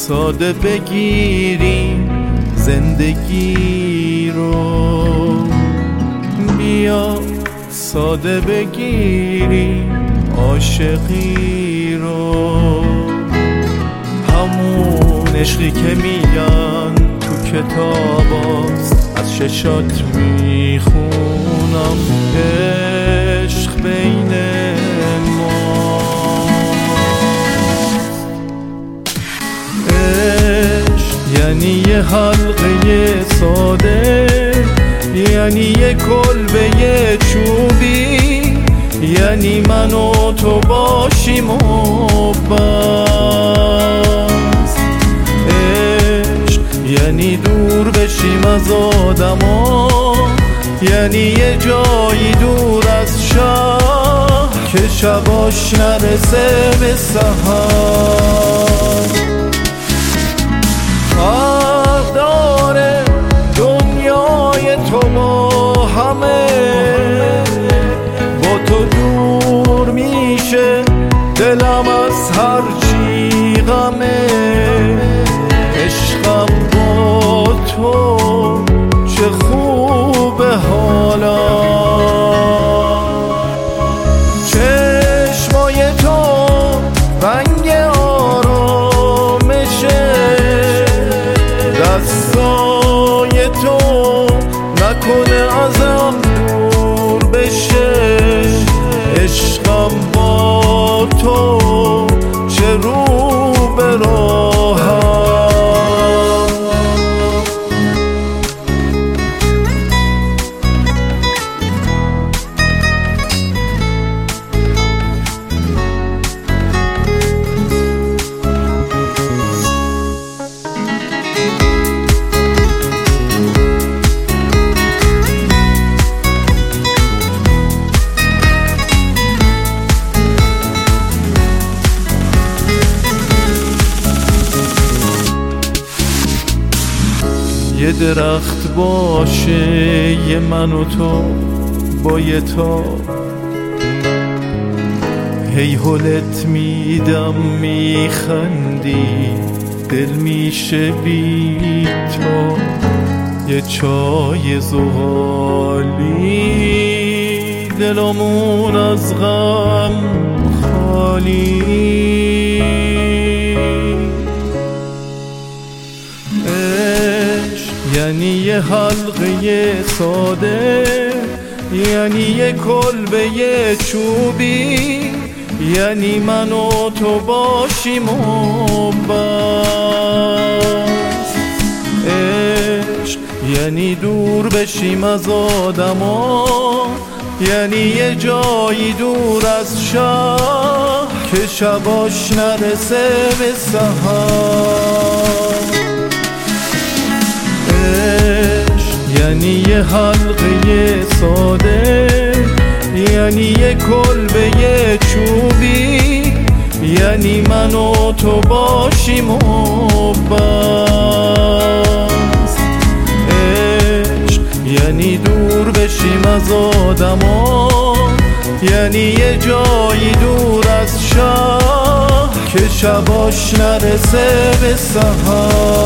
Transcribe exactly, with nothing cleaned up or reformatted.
ساده بگیریم زندگی رو، بیا ساده بگیریم عاشقی رو. همون عشقی که میگن تو کتاباست، از ششات میخونم عشق بین یعنی یه حلقه ساده، یعنی یه کلبه چوبی، یعنی من و تو باشیم و بس. عشق یعنی دور بشیم از آدما، یعنی یه جایی دور از شهر که شباش نرسه به سحر. فرق داره دنیای تو با همه، با تو دور میشه دلم از هر چی غمه. عشقم با تو چه خوبه حالا، چشمای تو رنگ آرامشه، دستای تو نکنه ازم دور بشه. عشقم با تو چه رو به راهم. یه درخت باشه یه من و تو با یه تا، هی هلت میدم میخندی دل میشه بی تو. یه چای زغالی دلمون از غم خالی. یعنی یه حلقه ساده، یعنی یه کلبه چوبی، یعنی من و تو باشیم و بس. عشق یعنی دور بشیم از آدما، یعنی یه جایی دور از شهر که شباش نرسه به سحر. یعنی یه حلقه ساده، یعنی یه کلبه چوبی، یعنی من و تو باشیم و بس. عشق یعنی دور بشیم از آدما، یعنی یه جایی دور از شهر که شباش نرسه به سحر.